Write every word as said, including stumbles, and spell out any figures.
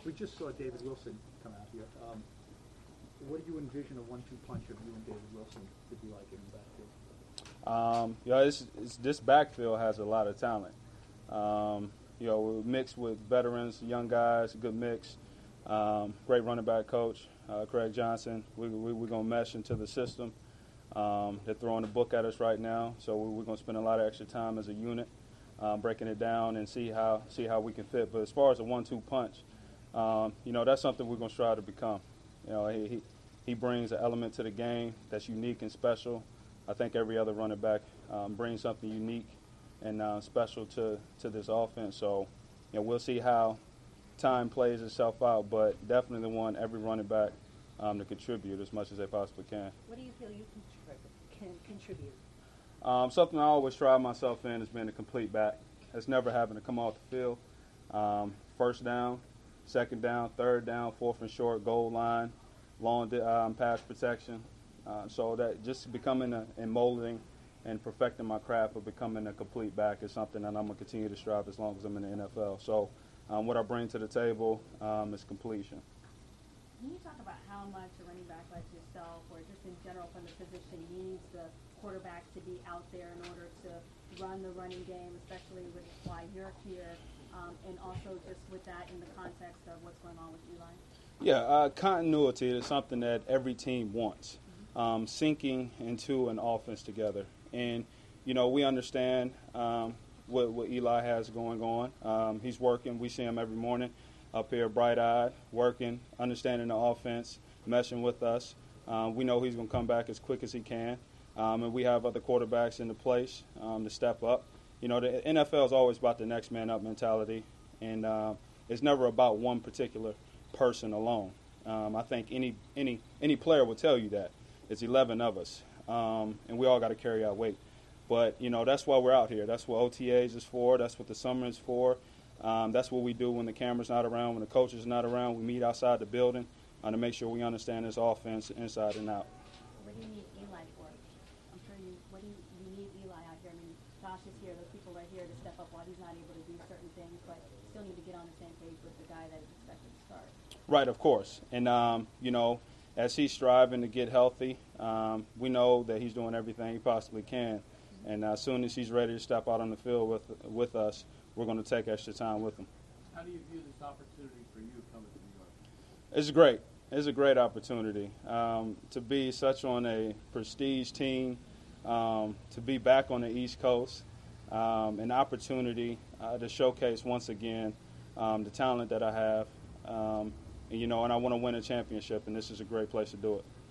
We just saw David Wilson come out here. Um, what do you envision a one two punch of you and David Wilson to be like in the backfield? Um, you know, it's, it's, this backfield has a lot of talent. Um, you know, we're mixed with veterans, young guys, good mix. Um, great running back coach, uh, Craig Johnson. We, we, we're going to mesh into the system. Um, they're throwing a book at us right now, so we're going to spend a lot of extra time as a unit, um, breaking it down and see how see how we can fit. But as far as a one two punch, um, you know, that's something we're going to strive to become. You know, he, he he brings an element to the game that's unique and special. I think every other running back um, brings something unique and uh, special to, to this offense. So, you know, we'll see how time plays itself out, but definitely want every running back um, to contribute as much as they possibly can. What do you feel you can, can contribute? Um, something I always strive myself in has been a complete back. It's never having to come off the field. Um, first down, second down, third down, fourth and short, goal line, long um, pass protection. Uh, so that just becoming a, and molding and perfecting my craft of becoming a complete back is something that I'm going to continue to strive as long as I'm in the N F L. So um, what I bring to the table um, is completion. Can you talk about how much a running back like yourself, or just in general from the position, needs the quarterback to be out there in order to run the running game, especially with why you're here, um, and also just with that in the context of what's going on with Eli? Yeah, uh, continuity is something that every team wants, mm-hmm. um, syncing into an offense together. And, you know, we understand um, what, what Eli has going on. Um, he's working. We see him every morning up here bright-eyed, working, understanding the offense, meshing with us. Um, we know he's going to come back as quick as he can. Um, and we have other quarterbacks in the place um, to step up. You know, the N F L is always about the next man up mentality, and uh, it's never about one particular person alone. Um, I think any any any player will tell you that. It's eleven of us, um, and we all got to carry our weight. But, you know, that's why we're out here. That's what O T As is for. That's what the summer is for. Um, that's what we do when the camera's not around, when the coach is not around. We meet outside the building uh, to make sure we understand this offense inside and out. What do you need Eli for? I'm sure you, what do you, you need Eli out here? I mean, Josh is here. Those people are here to step up while he's not able to do certain things, but still need to get on the same page with the guy that is expected to start. Right, of course. And, um, you know, as he's striving to get healthy, um, we know that he's doing everything he possibly can. Mm-hmm. And uh, as soon as he's ready to step out on the field with with us, we're going to take extra time with him. How do you view this opportunity for you coming to New York? It's great. It's a great opportunity um, to be such on a prestige team, um, to be back on the East Coast, um, an opportunity uh, to showcase once again um, the talent that I have. Um, and, you know, and I want to win a championship, and this is a great place to do it.